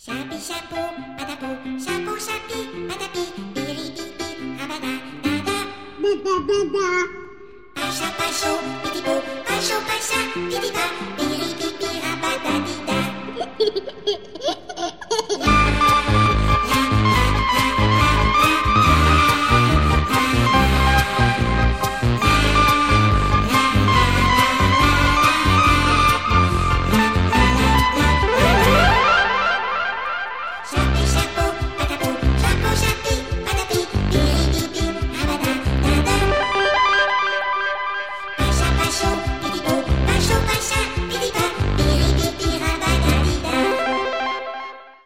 シャピシャポパタポシャポシャピパタピピリピピハバダダダダダダダパシャパショピティポパショパシャピティパ